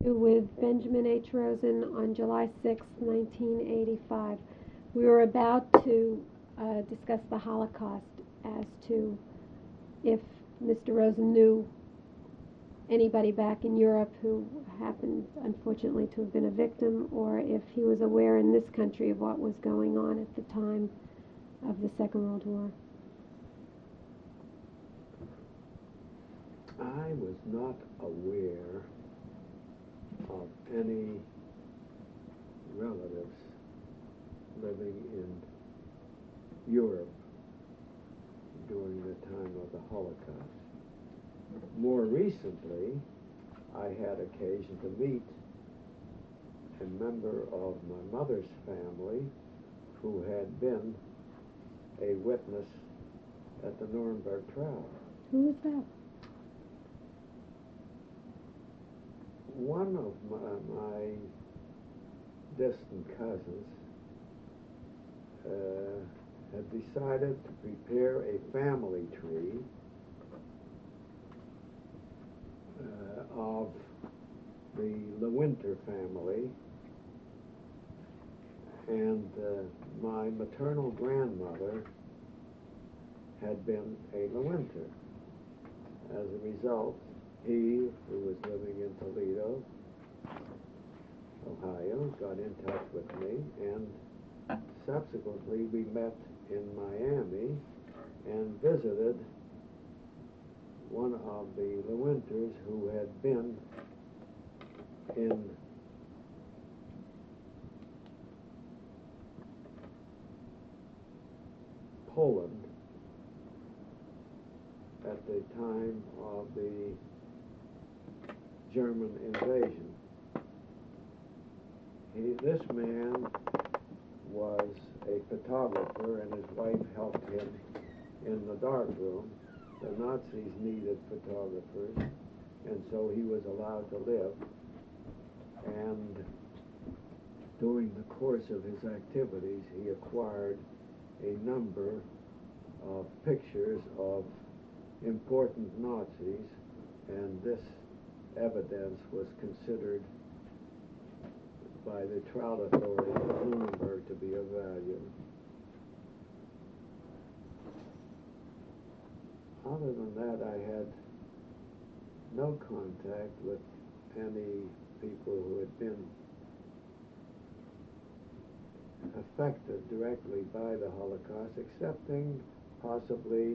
With Benjamin H. Rosen on July 6, 1985. We were about to discuss the Holocaust as to if Mr. Rosen knew anybody back in Europe who happened, unfortunately, to have been a victim, or if he was aware in this country of what was going on at the time of the Second World War. I was not aware of any relatives living in Europe during the time of the Holocaust. More recently, I had occasion to meet a member of my mother's family who had been a witness at the Nuremberg trial. Who was that? One of my distant cousins had decided to prepare a family tree of the Lewinter family, and my maternal grandmother had been a Lewinter. As a result, he, who was living in Toledo, Ohio, got in touch with me, and subsequently we met in Miami and visited one of the Lewinters who had been in Poland at the time of the German invasion. This man was a photographer, and his wife helped him in the darkroom. The Nazis needed photographers, and so he was allowed to live. And during the course of his activities, he acquired a number of pictures of important Nazis, and this evidence was considered by the trial authorities of Nuremberg to be of value. Other than that, I had no contact with any people who had been affected directly by the Holocaust, excepting possibly,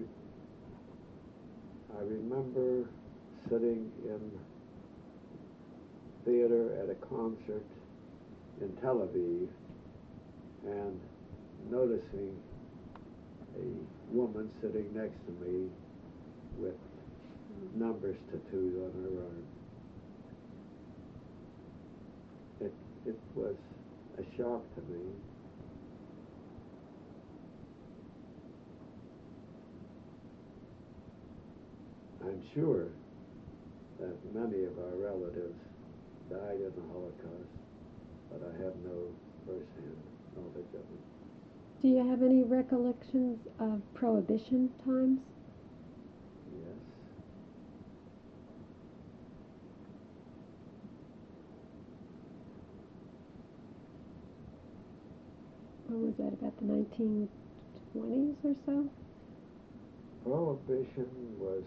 I remember sitting in theater at a concert in Tel Aviv and noticing a woman sitting next to me with numbers tattooed on her arm. It was a shock to me. I'm sure that many of our relatives died in the Holocaust, but I have no first-hand knowledge of it. Do you have any recollections of Prohibition times? Yes. What was that, about the 1920s or so? Prohibition was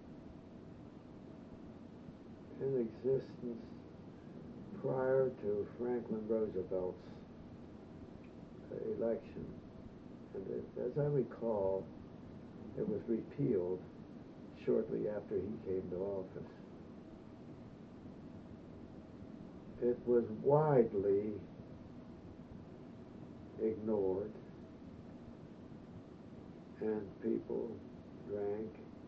in existence prior to Franklin Roosevelt's election. And as I recall, it was repealed shortly after he came to office. It was widely ignored, and people drank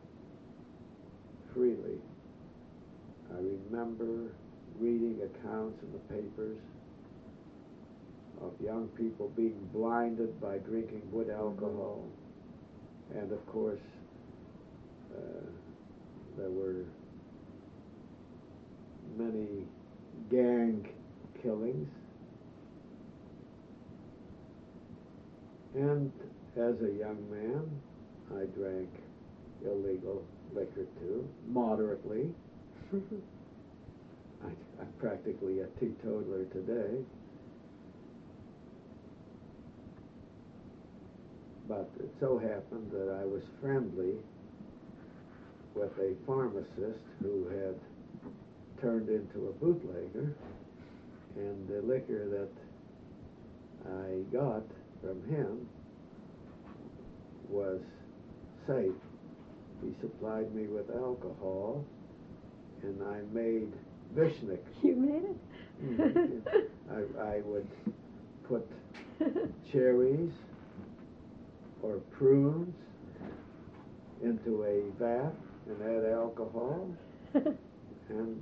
freely. I remember reading accounts in the papers of young people being blinded by drinking wood alcohol, and of course there were many gang killings. And as a young man, I drank illegal liquor too, moderately. I'm practically a teetotaler today. But it so happened that I was friendly with a pharmacist who had turned into a bootlegger, and the liquor that I got from him was safe. He supplied me with alcohol, and I made Vishnik. You made it? I would put cherries or prunes into a vat and add alcohol, and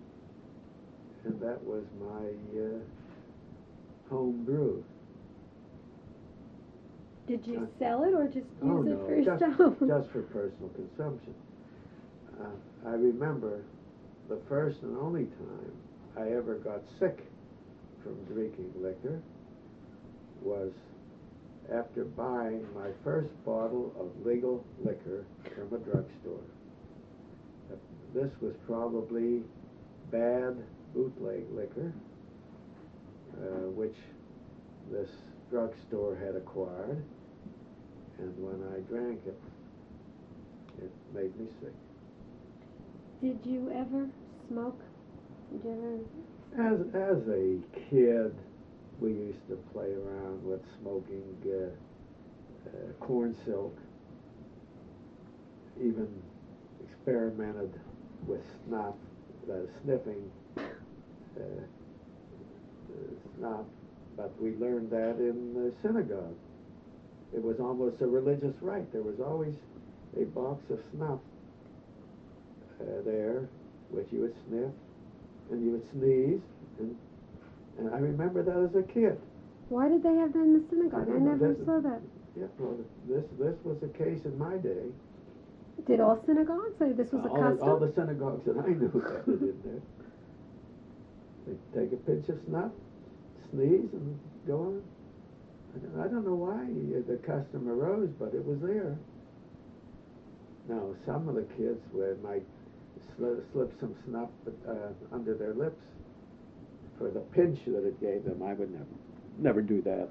that was my home brew. Did you sell it or just use Oh it no, for yourself? just for personal consumption. I remember the first and only time I ever got sick from drinking liquor was after buying my first bottle of legal liquor from a drugstore. This was probably bad bootleg liquor, which this drugstore had acquired, and when I drank it, it made me sick. Did you ever smoke? Did you ever? As a kid, we used to play around with smoking corn silk, even experimented with snuff, sniffing snuff, but we learned that in the synagogue. It was almost a religious rite. There was always a box of snuff there, which you would sniff, and you would sneeze, and I remember that as a kid. Why did they have that in the synagogue? I never This- saw that. Yeah, well, this was the case in my day. Did all synagogues? Like this was a custom? All the synagogues that I knew had it in there. They'd take a pinch of snuff, sneeze, and go on. I don't know why the custom arose, but it was there. Now, some of the kids might slip some snuff under their lips for the pinch that it gave them. I would never do that.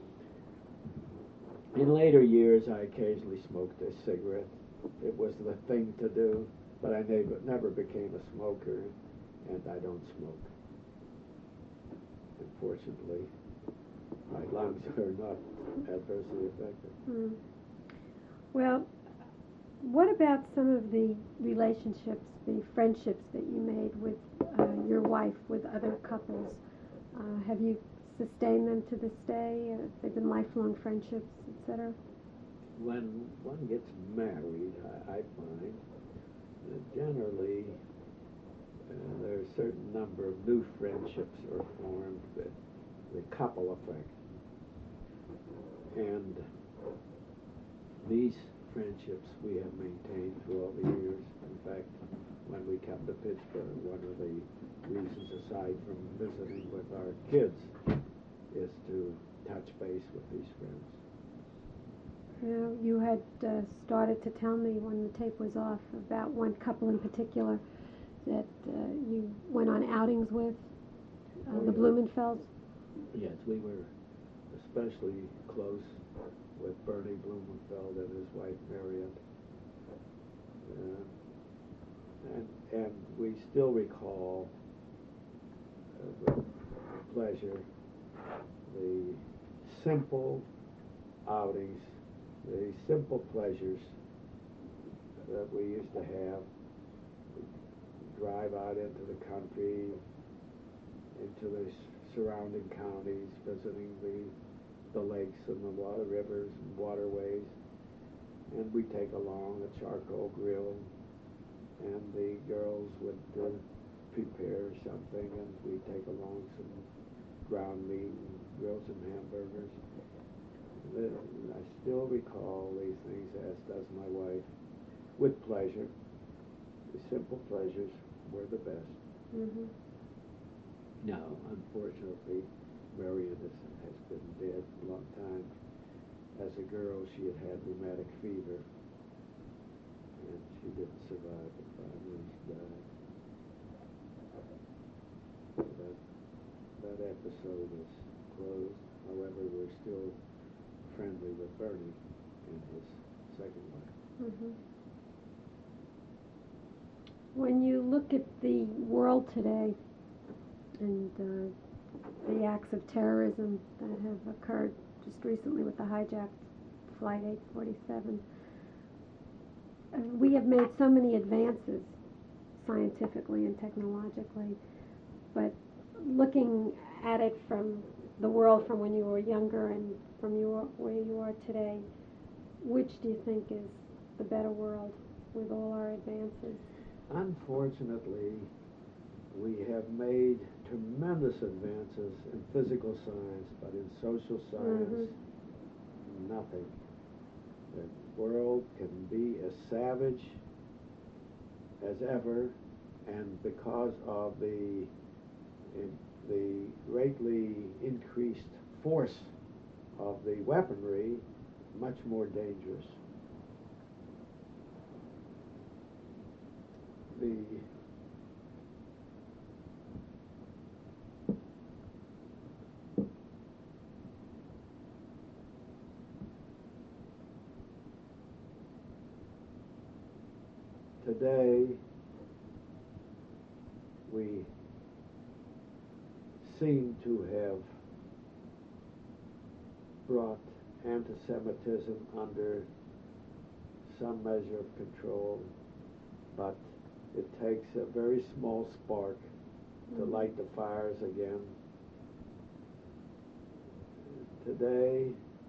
In later years, I occasionally smoked a cigarette. It was the thing to do, but I never became a smoker, and I don't smoke. Unfortunately, my lungs are not adversely affected. Hmm. Well, what about some of the relationships, the friendships that you made with your wife, with other couples? Have you sustained them to this day? Have they been lifelong friendships, etc.? When one gets married, I find that generally there are a certain number of new friendships are formed, the couple effect. And these friendships we have maintained through all the years. In fact, when we come to Pittsburgh, one of the reasons, aside from visiting with our kids, is to touch base with these friends. You had started to tell me when the tape was off about one couple in particular that you went on outings with, the Blumenfelds. Yes, we were especially close with Bernie Blumenfeld and his wife Marion. And we still recall with pleasure the simple outings, the simple pleasures that we used to have. We'd drive out into the country, into the surrounding counties, visiting the lakes and the water rivers and waterways, and we'd take along a charcoal grill, and the girls would prepare something, and we'd take along some ground meat and grill some hamburgers. I still recall these things, as does my wife, with pleasure. The simple pleasures were the best. Mm-hmm. Now, unfortunately, Marion has been dead a long time. As a girl, she had rheumatic fever, and she didn't survive. The 5 years died. episode is closed. However, we're still friendly with Bernie and his second wife. Mhm. When you look at the world today and the acts of terrorism that have occurred just recently with the hijacked Flight 847, we have made so many advances scientifically and technologically, but looking at it from the world from when you were younger and from where you are today, which do you think is the better world with all our advances? Unfortunately, we have made tremendous advances in physical science, but in social science, nothing. The world can be as savage as ever, and because of the greatly increased force of the weaponry, much more dangerous. Today, we seem to have brought anti-Semitism under some measure of control, but it takes a very small spark to light the fires again. Today,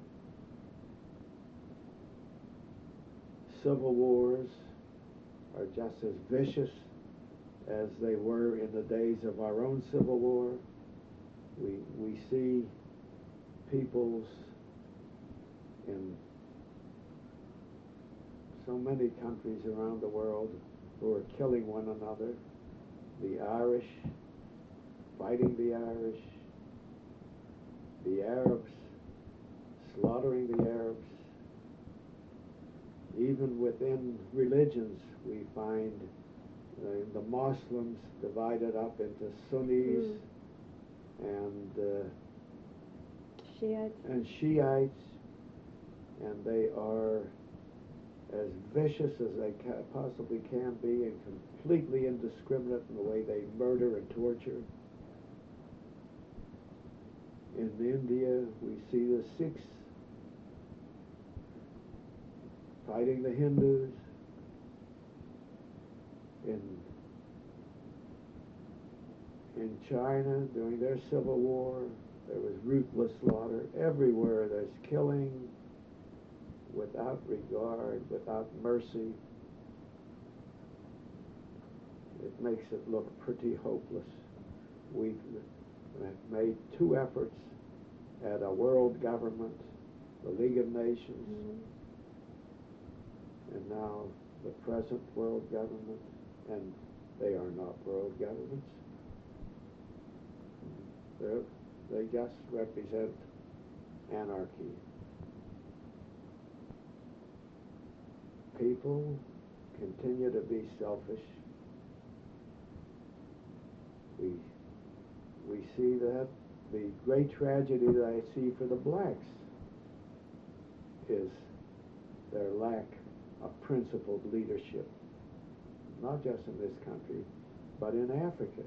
civil wars are just as vicious as they were in the days of our own Civil War. We see peoples in so many countries around the world who are killing one another. The Irish fighting the Irish, the Arabs slaughtering the Arabs. Even within religions, we find the Muslims divided up into Sunnis and Shiites, and they are as vicious as they possibly can be and completely indiscriminate in the way they murder and torture. In India, we see the Sikhs fighting the Hindus. In China, during their civil war, there was ruthless slaughter. Everywhere there's killing without regard, without mercy. It makes it look pretty hopeless. We've made 2 efforts at a world government, the League of Nations, and now the present world government, and they are not world governments. They just represent anarchy. People continue to be selfish. We see that. The great tragedy that I see for the blacks is their lack of principled leadership, not just in this country, but in Africa.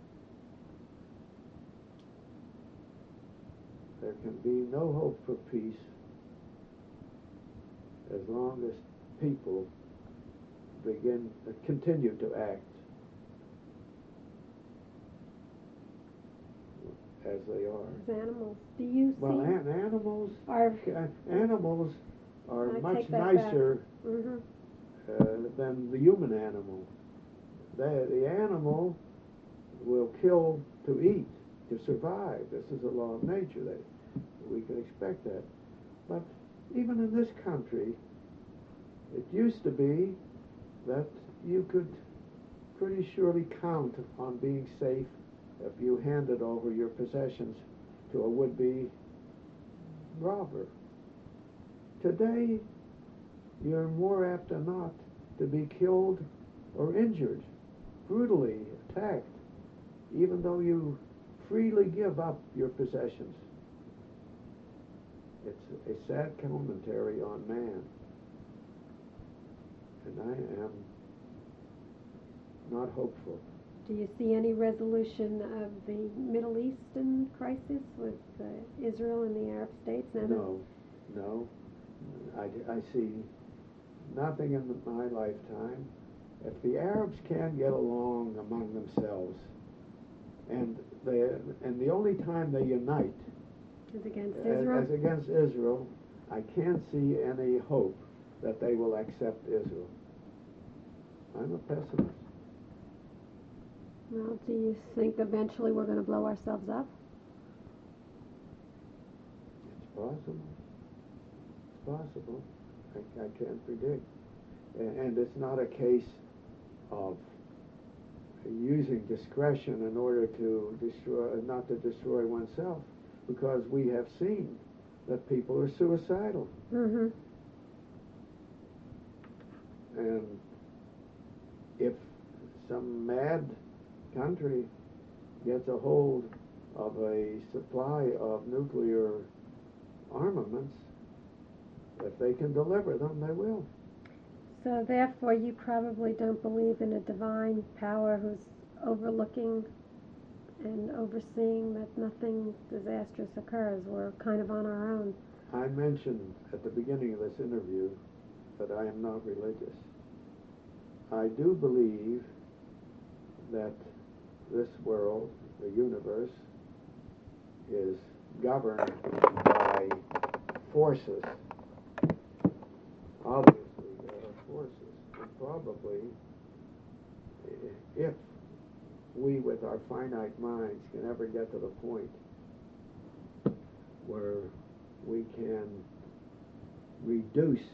There can be no hope for peace as long as people continue to act as they are. As animals. Do you Well, see? animals are I much take that nicer back. than the human animal. The animal will kill to eat, to survive. This is a law of nature. We can expect that. But even in this country, it used to be that you could pretty surely count on being safe if you handed over your possessions to a would-be robber. Today, you're more apt than not to be killed or injured, brutally attacked, even though you freely give up your possessions. It's a sad commentary on man. And I am not hopeful. Do you see any resolution of the Middle Eastern crisis with Israel and the Arab states? No. I see nothing in my lifetime. If the Arabs can't get along among themselves, and the only time they unite Is against Israel? as against Israel, I can't see any hope that they will accept Israel. I'm a pessimist. Well, do you think eventually we're going to blow ourselves up? It's possible. It's possible. I can't predict. And it's not a case of using discretion in order to not to destroy oneself, because we have seen that people are suicidal. Mm-hmm. And if some mad country gets a hold of a supply of nuclear armaments, if they can deliver them, they will. So therefore you probably don't believe in a divine power who's overlooking and overseeing that nothing disastrous occurs. We're kind of on our own. I mentioned at the beginning of this interview that I am not religious. I do believe that this world, the universe, is governed by forces. Obviously, there are forces. And probably, if we, with our finite minds, can ever get to the point where we can reduce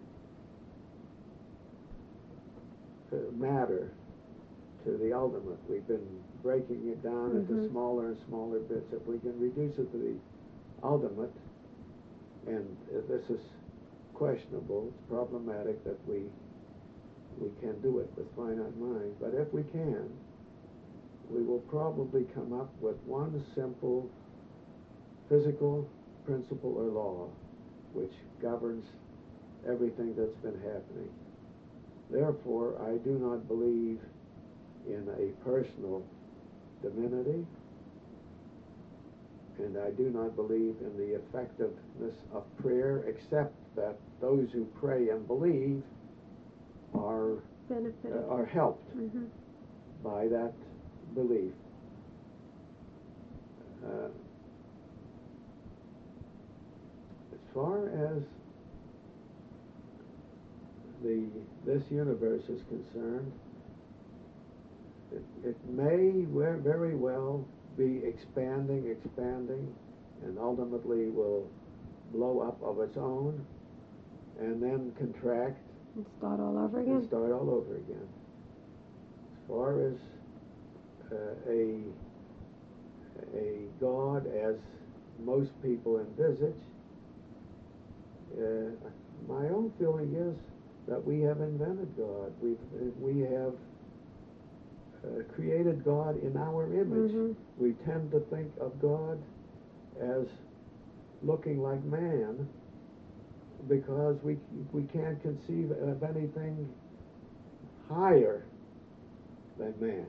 matter to the ultimate. We've been breaking it down into smaller and smaller bits. If we can reduce it to the ultimate, and this is questionable, it's problematic that we can do it with finite mind, but if we can, we will probably come up with one simple physical principle or law which governs everything that's been happening. Therefore, I do not believe in a personal divinity, and I do not believe in the effectiveness of prayer, except that those who pray and believe are Benefited. Are helped by that belief. As far as this universe is concerned, it may very well be expanding, and ultimately will blow up of its own, and then contract And start all over and again? start all over again. As far as a God as most people envisage, my own feeling is that we have invented God. We have created God in our image. We tend to think of God as looking like man because we can't conceive of anything higher than man.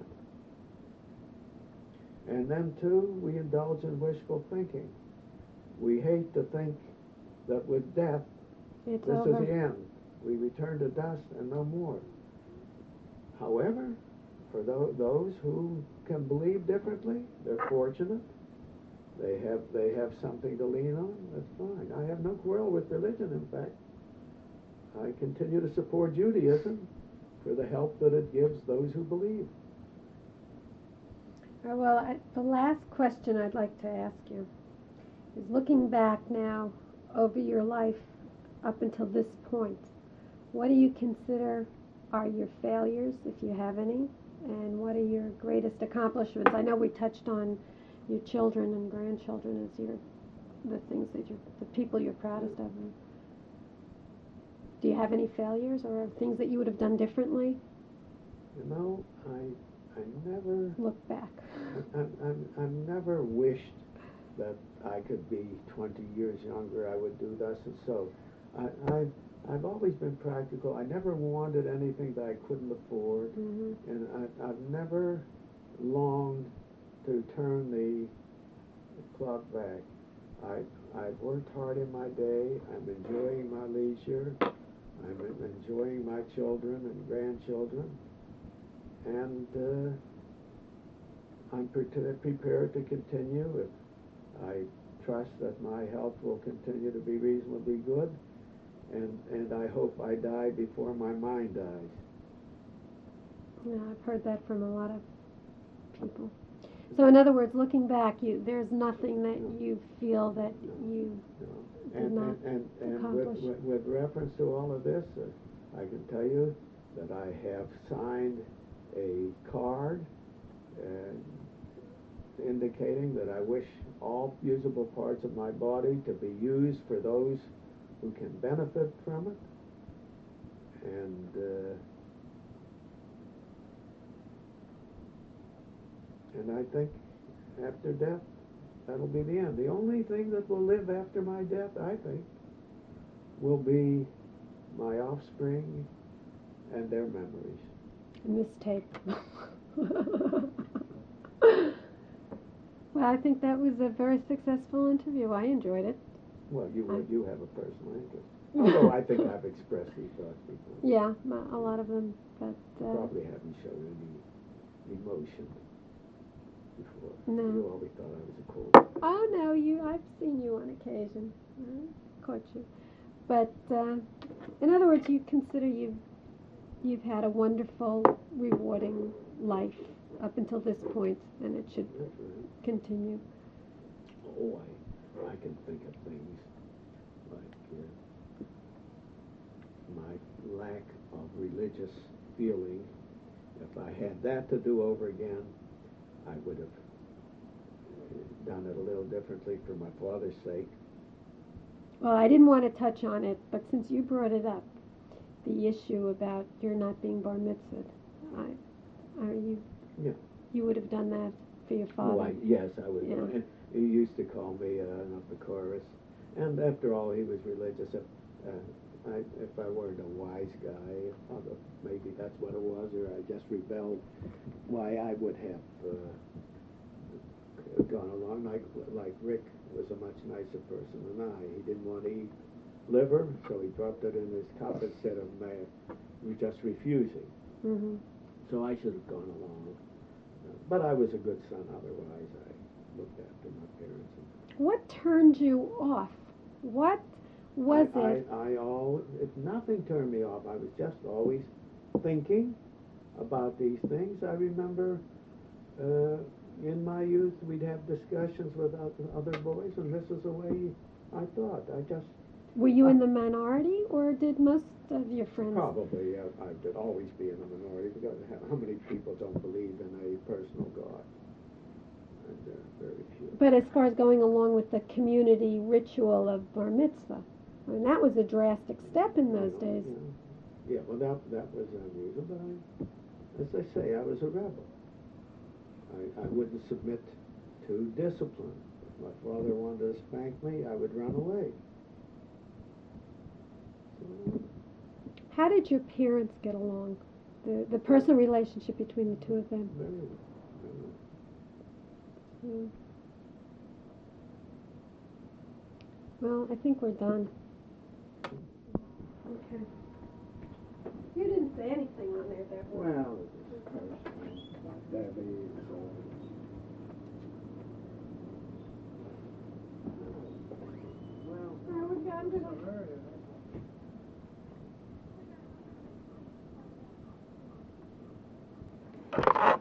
And then, too, we indulge in wishful thinking. We hate to think that with death, It's this over. is the end. We return to dust and no more. However, for those who can believe differently, they're fortunate. They have something to lean on. That's fine. I have no quarrel with religion, in fact. I continue to support Judaism for the help that it gives those who believe. Well, the last question I'd like to ask you is, looking back now over your life up until this point, what do you consider are your failures, if you have any, and what are your greatest accomplishments? I know we touched on your children and grandchildren as the things that the people you're proudest of. Do you have any failures or things that you would have done differently? You know, I never, look back. I've never wished that I could be 20 years younger. I would do thus and so. I've always been practical. I never wanted anything that I couldn't afford, and I've never longed to turn the clock back. I've worked hard in my day. I'm enjoying my leisure. I'm enjoying my children and grandchildren, and I'm prepared to continue if I trust that my health will continue to be reasonably good, and I hope I die before my mind dies. Yeah, I've heard that from a lot of people. So in other words, looking back, there's nothing that you feel that you did not accomplish. With reference to all of this, I can tell you that I have signed a card indicating that I wish all usable parts of my body to be used for those who can benefit from it, and I think after death, that'll be the end. The only thing that will live after my death, I think, will be my offspring and their memories. And this tape. Well, I think that was a very successful interview. I enjoyed it. Well, you have a personal interest. Although I think I've expressed these thoughts before. Yeah, a lot of them, but... Probably haven't shown any emotion before. No. You always thought I was a cold guy. Oh, no, I've seen you on occasion. Caught you. But, in other words, you consider you've had a wonderful, rewarding life up until this point, and it should continue. Oh, I can think of things like my lack of religious feeling. If I had that to do over again, I would have done it a little differently for my father's sake. Well, I didn't want to touch on it, but since you brought it up, the issue about your not being bar mitzvahed, you would have done that for your father. Yes, I would. Yeah. And he used to call me an upper chorus, and after all, he was religious. If I weren't a wise guy, although maybe that's what it was, or I just rebelled, why I would have gone along like Rick was a much nicer person than I. He didn't want to eat liver, so he dropped it in his cup instead of just refusing. Mm-hmm. So I should have gone along. But I was a good son otherwise. I looked after my parents. What turned you off? What was it? If nothing turned me off, I was just always thinking about these things. I remember in my youth we'd have discussions with other boys, and this is the way I thought. Were you in the minority, or did most of your friends? Probably, I would always be in a minority, because how many people don't believe in a personal God? And there are very few. But as far as going along with the community ritual of bar mitzvah, I mean, that was a drastic step in those days. Yeah, well, that was unusual, but as I say, I was a rebel. I wouldn't submit to discipline. If my father wanted to spank me, I would run away. How did your parents get along? The personal relationship between the two of them? Very well. Well, I think we're done. Okay. You didn't say anything on there, therefore. Well, it was personal. Debbie, I'm gonna